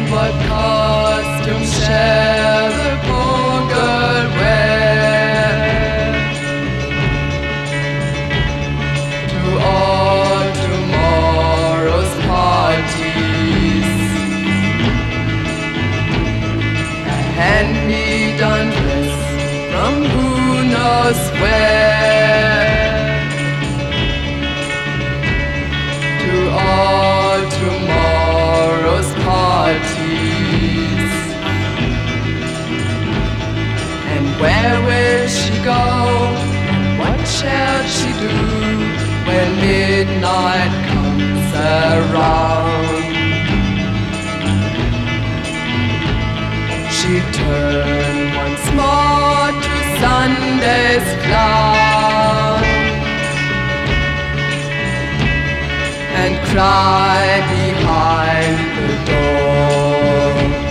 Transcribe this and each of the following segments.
what costume shall the poor girl wear to all tomorrow's parties? A hand-me-down dress from who knows where to all tomorrow's parties. And where will she go? What shall she do when midnight comes around? She turned once more to Sunday's clown and cry behind the door.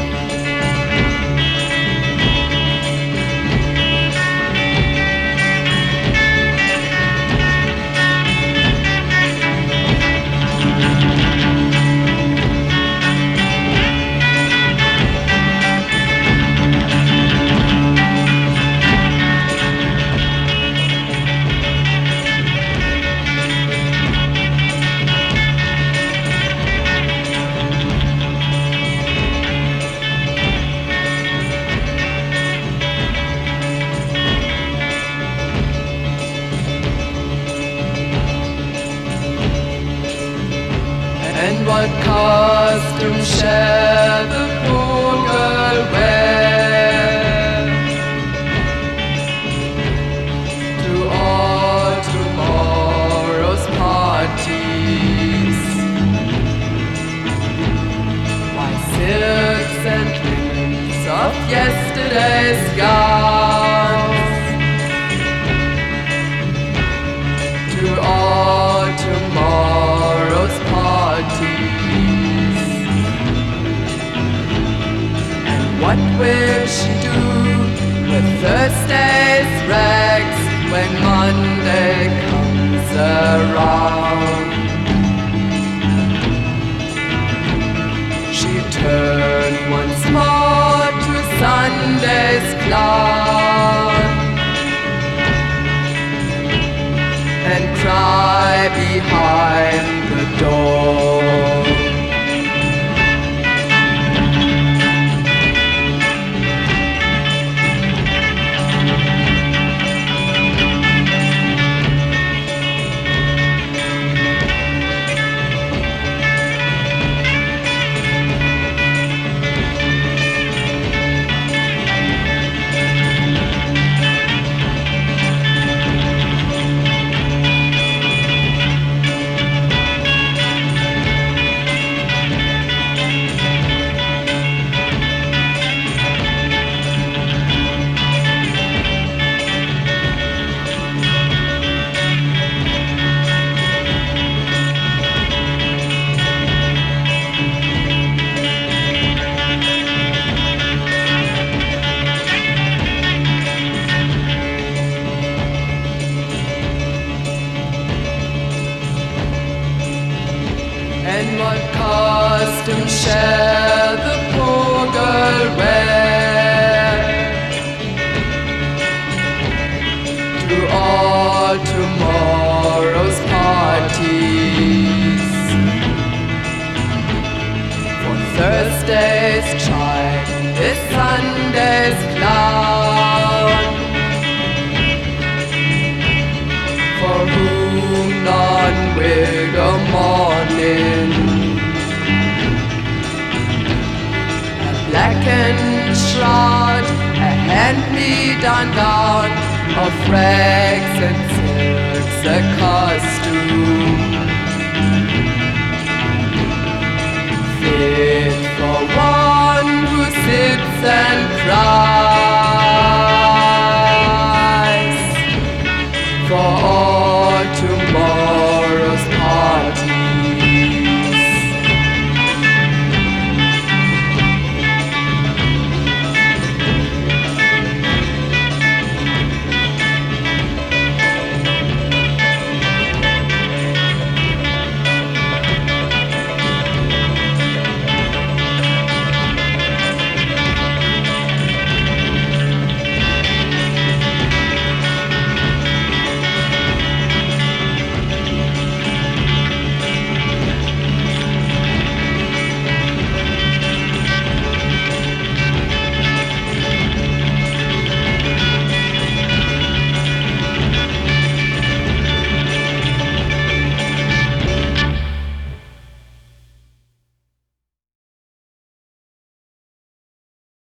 And what costume shall the poor girl wear to all tomorrow's parties? Why, silks and linens of yesterday's gowns to all tomorrow's parties. And what will she do with Thursday's rags when Monday comes around? She turned once more to Sunday's clown and cry behind the door. And what costume shall the poor girl wear to all tomorrow's parties? For Thursday's child is Sunday's clown, for whom none will go mourning. A blackened shroud, a hand-me-down gown of rags and silks, a costume